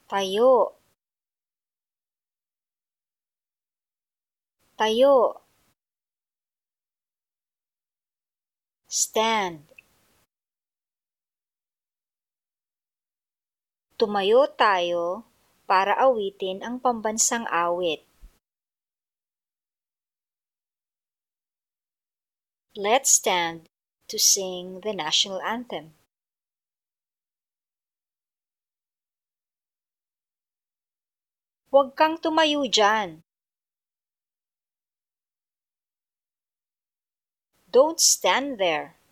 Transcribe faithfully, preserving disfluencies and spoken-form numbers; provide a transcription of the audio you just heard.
Tayo. Tayo. Stand. Tumayo tayo para awitin ang pambansang awit. Let's stand to sing the national anthem. Huwag kang tumayo dyan. Don't stand there.